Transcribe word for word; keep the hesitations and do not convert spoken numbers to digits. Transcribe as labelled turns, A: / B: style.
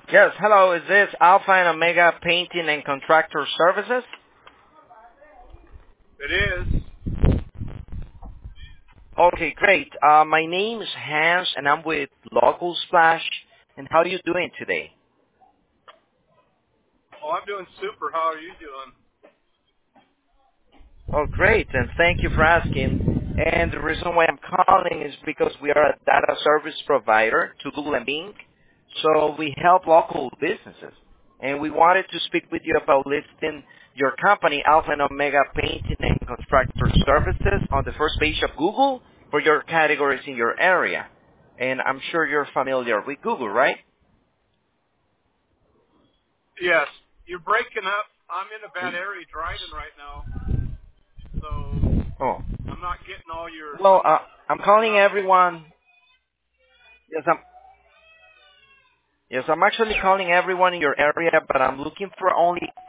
A: Yes, hello. Is this Alpha and Omega Painting and Contractor Services?
B: It is.
A: Okay, great. Uh, my name is Hans, and I'm with Local Splash. And how are you doing today?
B: Oh, I'm doing super. How are you doing?
A: Oh, great, and thank you for asking. And the reason why I'm calling is because we are a data service provider to Google and Bing, so we help local businesses. And we wanted to speak with you about listing your company, Alpha and Omega Painting and Contractor Services, on the first page of Google for your categories in your area. And I'm sure you're familiar with Google, right?
B: Yes. You're breaking up. I'm in a bad area driving right now, so
A: Oh,
B: I'm not getting all your.
A: well,
B: I'm
A: uh,
B: not.
A: I'm
B: I'm
A: calling
B: not.
A: everyone. Yes, I'm Yes, I'm actually calling everyone in your area, but I'm looking for only